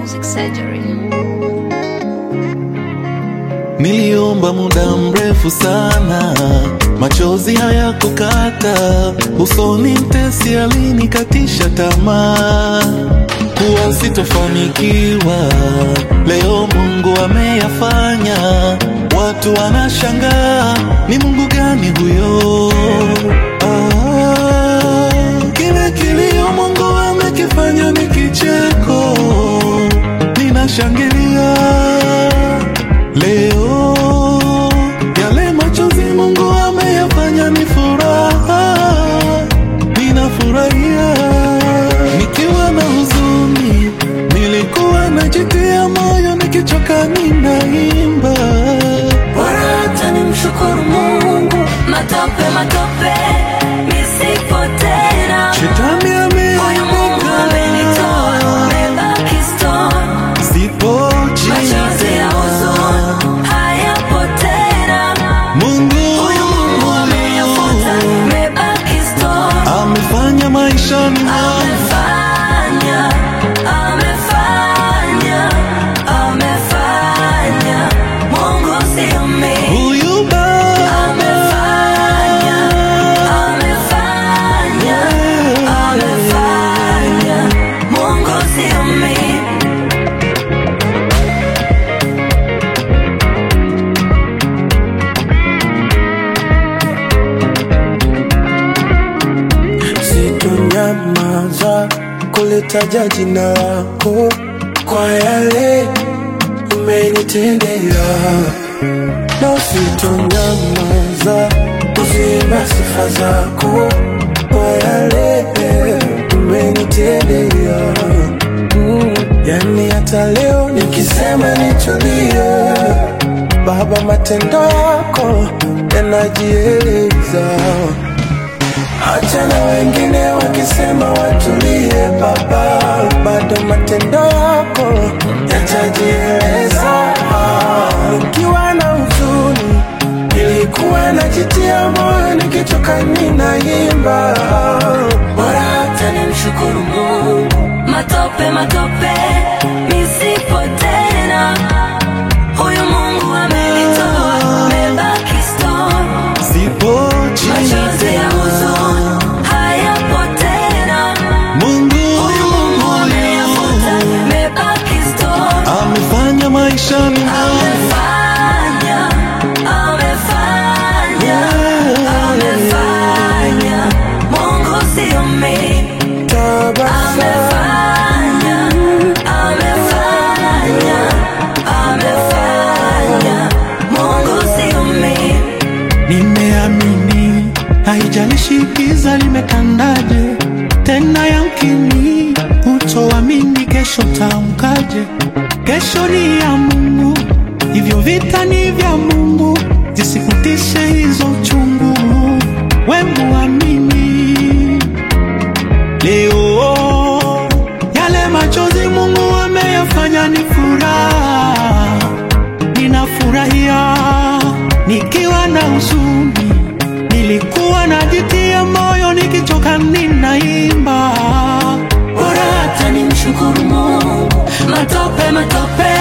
Music Surgery. Niliomba muda mrefu sana, machozi hayakukata, usoni mtesi alinikatisha tamaa, kuwa sitofanikiwa. Leo Mungu ameyafanya, watu wanashangaa, ni Mungu gani huyo? Kile kilio Mungu amekifanya ni kicheko, ninashangilia leo. Yale machozi Mungu ameyafanya ni furaha, ninafurahia. Nikiwa na huzuni, nilikuwa najitia moyo, nikichoka ninaimba. Bora hata nimshukuru Mungu, matope matope nisipo tena. Shetani amenitoa, nimebaki stone. sipo chini, machozi ya huzuni hayapo tena. Mungu ameyafuta, nimebaki stone. amefanya maishani mwangu. Sitonyamaza kulitaja jina lako kwa yale umenitendea, na sitonyamaza kuziimba sifa zako kwa yale umenitendea. Yani hata leo nikisema nitulie, Baba, matendo yako yanajieleza. Acha na wengine wakisema watulie, Baba, bado matendo yako yatajieleza. Nikiwa na huzuni, nilikuwa najitia moyo, nikichoka ninaimba. Bora hata nimshukuru Mungu, matope matope nisipo tena. Huyu Mungu amenitoa, nimebaki stone. Sipo chini, machozi ya huzuni hayapo tena. Mungu ameyafuta, nimebaki stone. amefanya maishani mwangu. Amefanya. Mungu sio mimi. Amefanya. Mungu sio mimi. Nimeamini, haijalishi giza limetandaje, tena yamkini utoamini kesho taamkaje. Kesho ni ya Mungu, hivyo vita ni vya Mungu, zisikutishe hizo uchungu, we muamini. Leo yale machozi Mungu ameyafanya ni furaha, ninafurahia. Nikiwa na huzuni, nilikuwa najitia moyo, nikichoka ninaimba. Bora hata nimshukuru Mungu, matope matope